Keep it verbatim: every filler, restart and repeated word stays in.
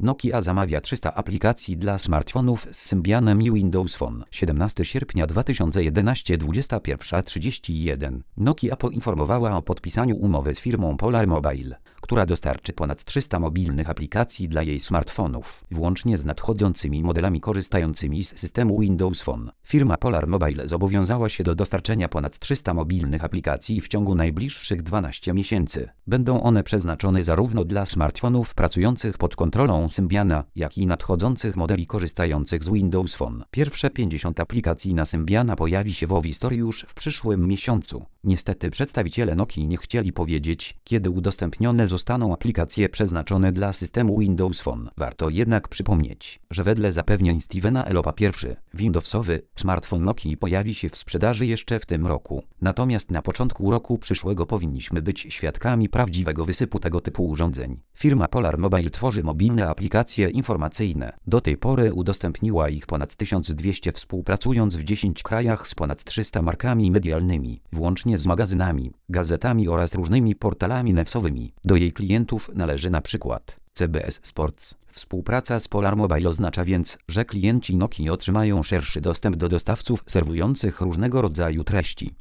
Nokia zamawia trzysta aplikacji dla smartfonów z Symbianem i Windows Phone. siedemnastego sierpnia dwa tysiące jedenastego, dwudziesta pierwsza trzydzieści jeden. Nokia poinformowała o podpisaniu umowy z firmą Polar Mobile, która dostarczy ponad trzysta mobilnych aplikacji dla jej smartfonów, włącznie z nadchodzącymi modelami korzystającymi z systemu Windows Phone. Firma Polar Mobile zobowiązała się do dostarczenia ponad trzysta mobilnych aplikacji w ciągu najbliższych dwunastu miesięcy. Będą one przeznaczone zarówno dla smartfonów pracujących pod kontrolą Symbiana, jak i nadchodzących modeli korzystających z Windows Phone. Pierwsze pięćdziesiąt aplikacji na Symbiana pojawi się w Ovi Store już w przyszłym miesiącu. Niestety przedstawiciele Nokii nie chcieli powiedzieć, kiedy udostępnione zostaną aplikacje przeznaczone dla systemu Windows Phone. Warto jednak przypomnieć, że wedle zapewnień Stevena Ellopa pierwszy, Windowsowy, smartfon Nokii pojawi się w sprzedaży jeszcze w tym roku. Natomiast na początku roku przyszłego powinniśmy być świadkami prawdziwego wysypu tego typu urządzeń. Firma Polar Mobile tworzy mobilne aplikacje informacyjne. Do tej pory udostępniła ich ponad tysiąc dwieście, współpracując w dziesięciu krajach z ponad trzysta markami medialnymi, włącznie z magazynami, gazetami oraz różnymi portalami newsowymi. Do jej klientów należy na przykład C B S Sports. Współpraca z Polar Mobile oznacza więc, że klienci Nokii otrzymają szerszy dostęp do dostawców serwujących różnego rodzaju treści.